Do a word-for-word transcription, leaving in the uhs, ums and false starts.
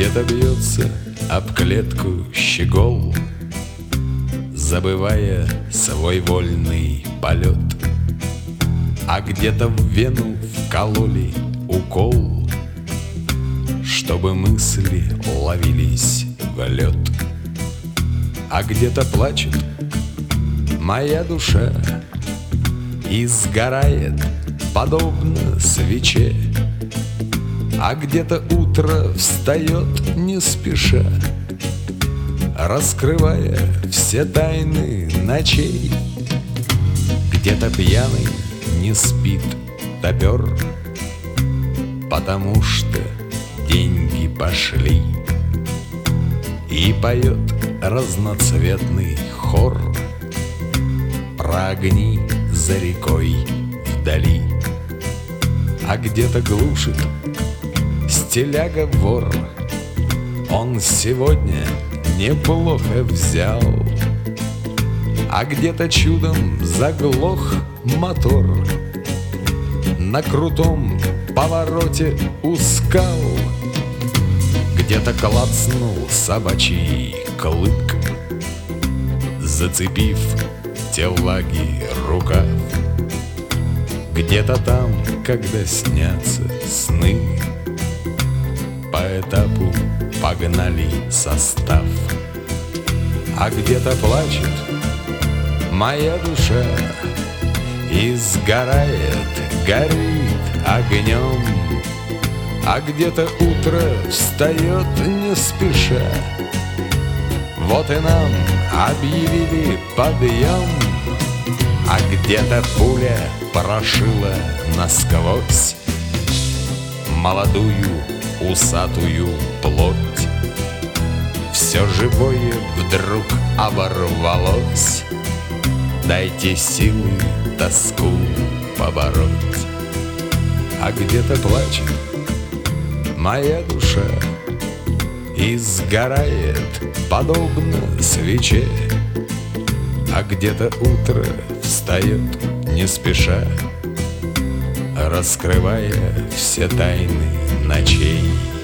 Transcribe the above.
Где-то бьется об клетку щегол, забывая свой вольный полет. А где-то в вену вкололи укол, чтобы мысли ловились в лед. А где-то плачет моя душа и сгорает, подобно свече. А где-то утро встает не спеша, раскрывая все тайны ночей. Где-то пьяный не спит топер, потому что деньги пошли. И поет разноцветный хор про огни за рекой вдали. А где-то глушит стиляга вор, он сегодня неплохо взял. А где-то чудом заглох мотор на крутом повороте у скал. Где-то клацнул собачий клык, зацепив телаги рукав. Где-то там, когда снятся сны, по этапу погнали состав. А где-то плачет моя душа и сгорает, горит огнем. А где-то утро встает не спеша, вот и нам объявили подъем. А где-то пуля прошила насквозь молодую усатую плоть. Все живое вдруг оборвалось, дайте силы тоску побороть. А где-то плачет моя душа и сгорает, подобно свече. А где-то утро встает не спеша, раскрывая все тайны ночей.